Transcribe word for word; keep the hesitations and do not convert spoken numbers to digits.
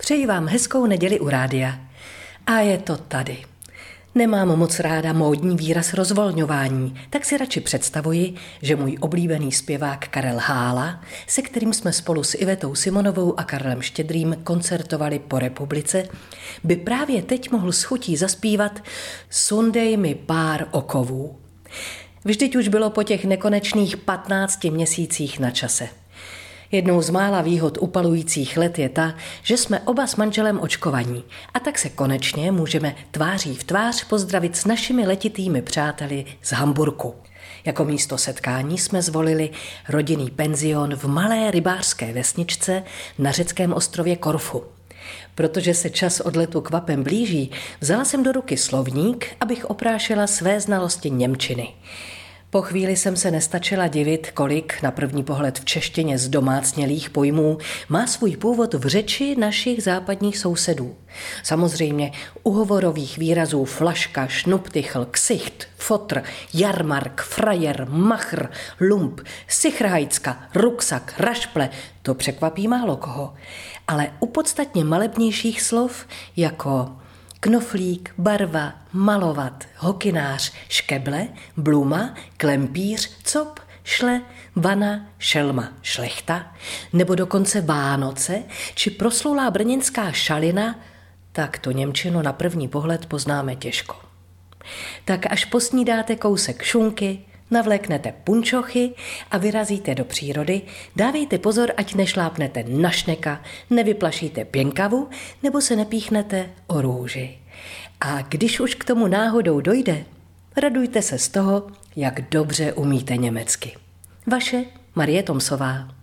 Přeji vám hezkou neděli u rádia. A je to tady. Nemám moc ráda módní výraz rozvolňování, tak si radši představuji, že můj oblíbený zpěvák Karel Hála, se kterým jsme spolu s Ivetou Simonovou a Karlem Štědrým koncertovali po republice, by právě teď mohl s chutí zaspívat Sundej mi pár okovů. Vždyť už bylo po těch nekonečných patnácti měsících na čase. Jednou z mála výhod upalujících let je ta, že jsme oba s manželem očkovaní a tak se konečně můžeme tváří v tvář pozdravit s našimi letitými přáteli z Hamburku. Jako místo setkání jsme zvolili rodinný penzion v malé rybářské vesničce na řeckém ostrově Korfu. Protože se čas odletu kvapem blíží, vzala jsem do ruky slovník, abych oprášila své znalosti němčiny. Po chvíli jsem se nestačila divit, kolik na první pohled v češtině z domácnělých pojmů má svůj původ v řeči našich západních sousedů. Samozřejmě u hovorových výrazů flaška, šnuptychl, ksicht, fotr, jarmark, frajer, machr, lump, sichrhajcka, ruksak, rašple, to překvapí málo koho. Ale u podstatně malebnějších slov jako knoflík, barva, malovat, hokinář, škeble, bluma, klempíř, cop, šle, vana, šelma, šlechta, nebo dokonce Vánoce, či proslulá brněnská šalina, tak to němčinu na první pohled poznáme těžko. Tak až posnídáte kousek šunky, navléknete punčochy a vyrazíte do přírody, dávejte pozor, ať nešlápnete na šneka, nevyplašíte pěnkavu nebo se nepíchnete o růži. A když už k tomu náhodou dojde, radujte se z toho, jak dobře umíte německy. Vaše Marie Tomsová.